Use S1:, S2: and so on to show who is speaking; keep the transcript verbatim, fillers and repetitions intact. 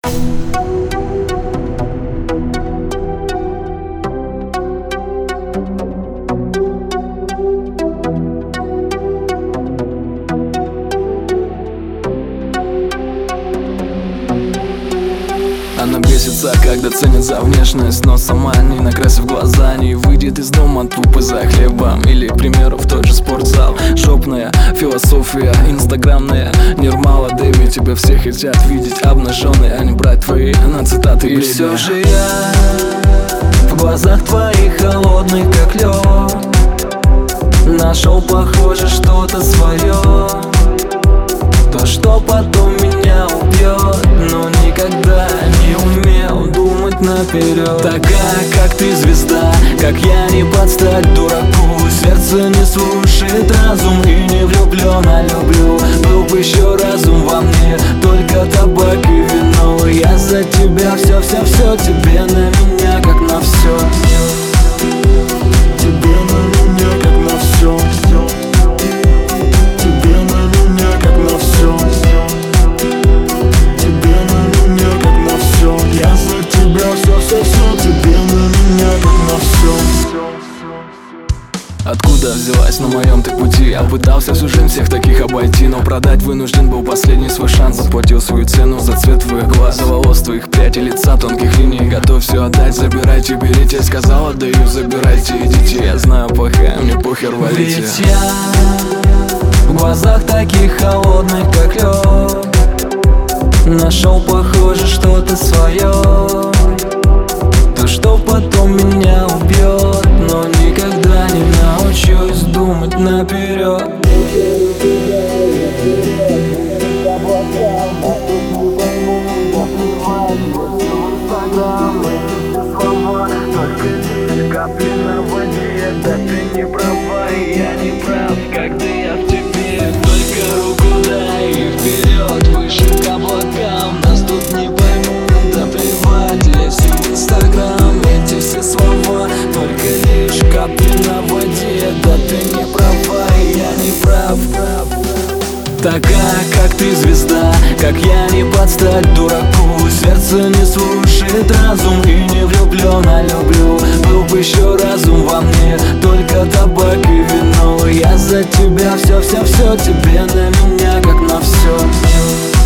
S1: Она бесится, когда ценит за внешность, но сама не накрасив глаза, не выйдет из дома тупо за хлебом. Или, к примеру, в тот же спортзал. Жопная философия, инстаграмная. Нирмала, Дэви, тебя все хотят видеть обнаженной, а не брать твои на цитаты. И все же я в глазах твоих холодных, как лед, нашел, похоже, что-то свое, то, что потом меня убьет, но никогда не умел думать наперед. Такая, как ты, звезда, как я, не подстать дураку. Сердце не слушает разум и не влюблен, а люблю. Был бы еще разум во мне, только табак и вино. Я за тебя все-все-все, тебе на меня, как на все. Тебе на меня, как на все. Откуда взялась на моем ты пути? Я пытался всю жизнь всех таких обойти, но продать вынужден был последний свой шанс. Заплатил свою цену за цвет твоих глаз, за волос твоих прядь и лица, тонких линий. Готов все отдать, забирайте, берите. Сказал, отдаю, забирайте, идите. Я знаю, плохая, мне похер, валите. Ведь я в глазах таких холодных, как лед, нашел, похоже, что-то свое, то, что потом меня убьет, но никогда не научусь думать наперед. Капли на воде, да ты не права, и я не прав, когда я в тебе. Только руку дай и вперед, выше к облакам. Нас тут не поймут, да плевать, если в инстаграм эти все слова, только лишь капли на воде, да ты не права, и я не прав. Такая, как ты, звезда, как я, не подстать дураку. Сердце не слушает разум и не влюблен, а люблю. Был бы еще разум во мне, только табак и вино. Я за тебя все-все-все, тебе на меня, как на все.